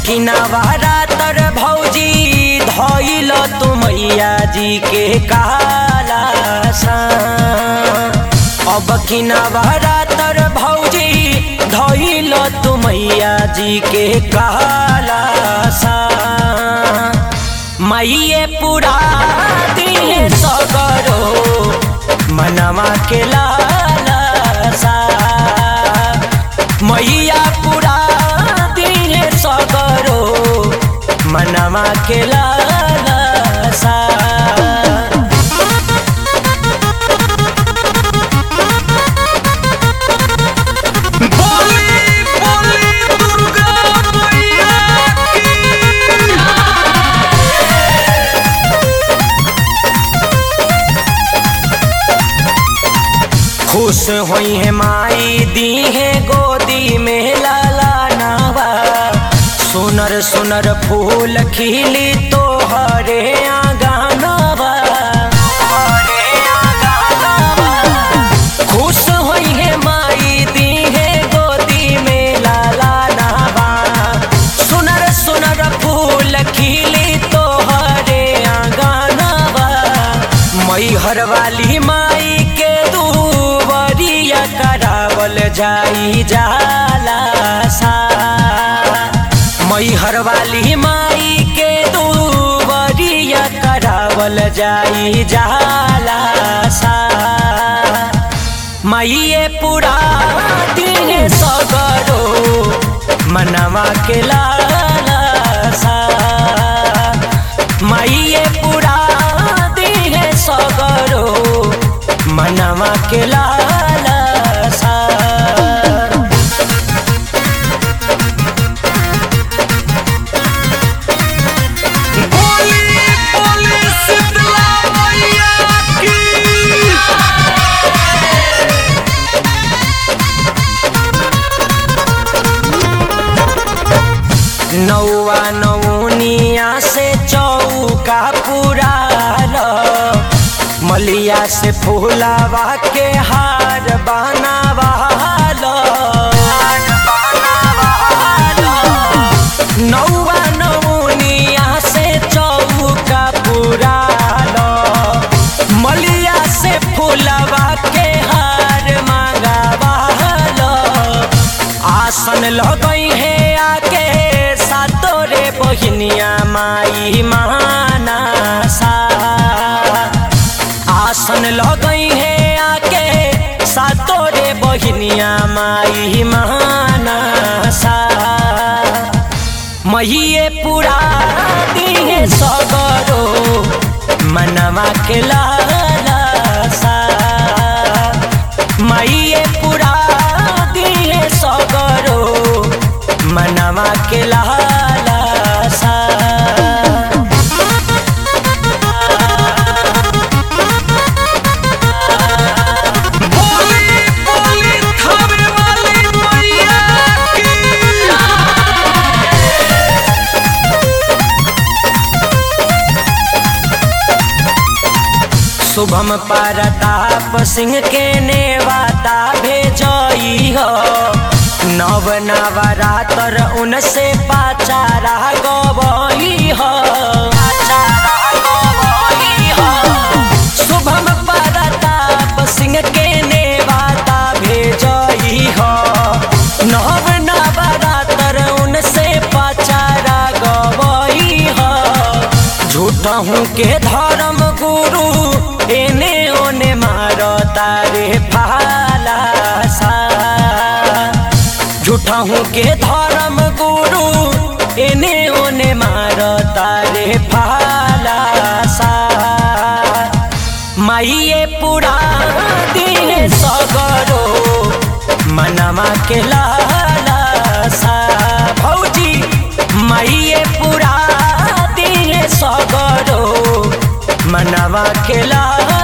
किनावारा तर भौजी धइल तू मैया जी के काला सा। अब किनावारा तर भौजी धइल तू मैया जी के काला सा। मैये पुरा दिए सगरो मनवा के लाला सा। मैया पुरा दिए सगरो मनवा के लाला सा। खुश हुई है माई दी है गोदी में लाला नावा। सुनर सुनर फूल खिली तो हरे आंगनवा। खुश हुई है माई दी है गोदी में लाला नावा। सुनर सुनर फूल खिली तो हरे आंगनवा। मैहर वाली माई के करावल जाई जाला सा। मैहर वाली माई के दूवरिया करावल जाई जाला सा। मैये पुरा दिए सगरो मनवा के लाला सा। मैये पुरा दिए सगरो मनवा के लाला सा। नौवा नौनिया से चौका पुराल। मलिया से फूलावा के हार बनावाल। नौवा नौनिया से चौका पुराल। मलिया से फूलावा के हार मांगावाल। आसन लगई है आके सातोरे बहिनिया माई मानसा। आसन लगई है आके सातोरे बहिनिया माई मानसा। मैये पुरा दिए सगरो मनवा के लाला सा। मैये पुरा दिए सगरो मनवा के लाला सा। शुभम परताप सिंह के नेवाता भेजई हो। नव नवरातर उनसे पाचारा गवई हो। शुभम परताप सिंह के नेवाता भेजई हो। नव नवरातर उनसे पाचारा गवई हो। झूठहूँ के धर्म गुरु एने ओने मारो तारे फाला सा। झूठहूँ के धर्म गुरु एने ओने मारो तारे फाला सा। मैये पुरा दिए सगरो मनवा के लाला सा। भौजी मैये पुरा दिए सगरो मनवा के लाला